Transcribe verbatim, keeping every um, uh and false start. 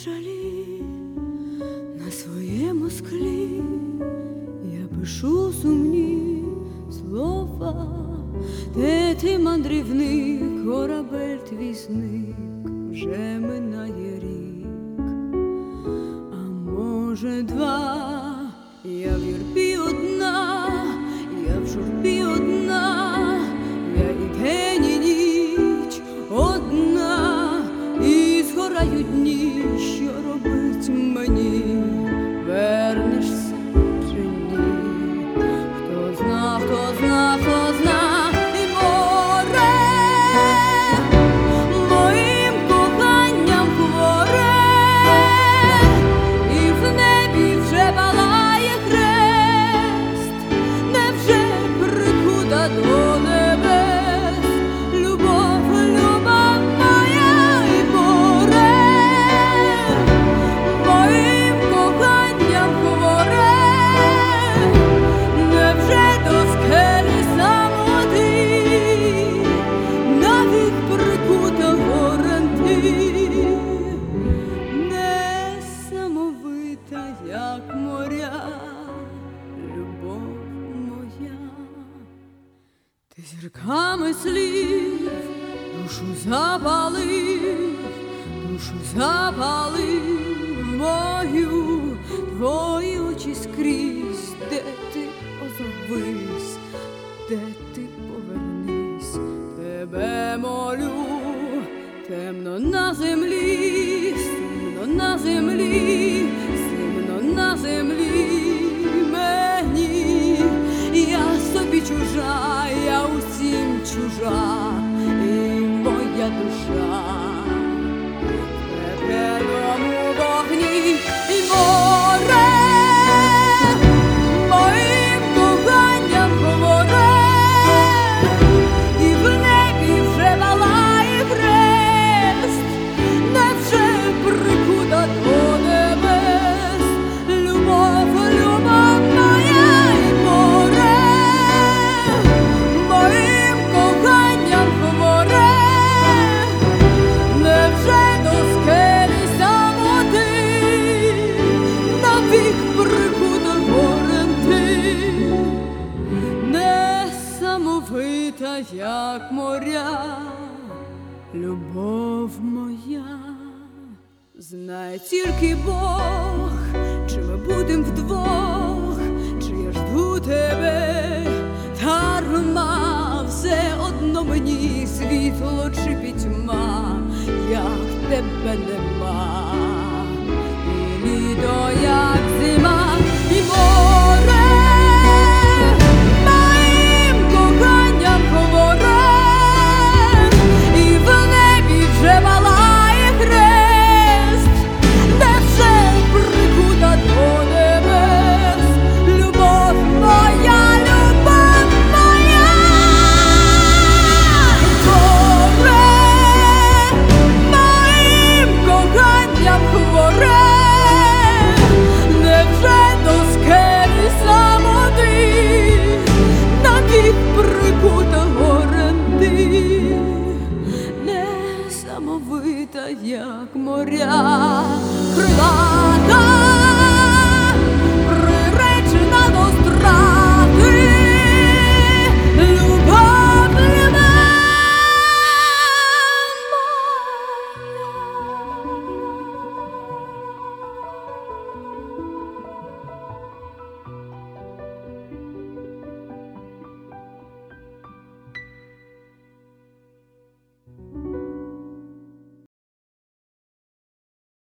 печалі, на своєму склі я пишу сумні слова. Де ти, мандрівник, корабель твій зник, вже минає рік, а може два. Я в юрбі одна, я в журбі одна, я і день, і ніч одна, і згорають дні, що робить мені, вернешся чи ні? Хто зна, хто зна, хто зна, і море моїм коханням хворе, і в небі вже палає хрест, невже прикута до небес любов, любов моя, і море моїм коханням хворе, невже до скелі самоти навік прикута горем ти, несамовита, як моря, любов моя. Ти зірками слів душу запалив, душу запалив мою, твої очі скрізь, де ти озовись, де ти повернись, тебе молю, темно на землі, сумно на землі, сумно на землі мені, я собі чужа, я усім чужа, і моя душа в пекельному вогні, і море моїм коханням хворе, і в небі вже палає хрест, невже прикута до небес любов, любов моя, і море моїм коханням хворе, невже до скелі самоти навік прикута горем ти, несамовита, як моря, любов моя. Знає тільки Бог, чи ми будем вдвох, чи я жду тебе дарма, все одно мені світло чи пітьма, як тебе нема, і літо, як зима, і море моїм коханням хворе, і в небі вже палає хрест, невже прикута до небес любов моя, любов моя, море моїм коханням хворе, невже до скелі самоти навік прикута горем ти, несамовита, як моря.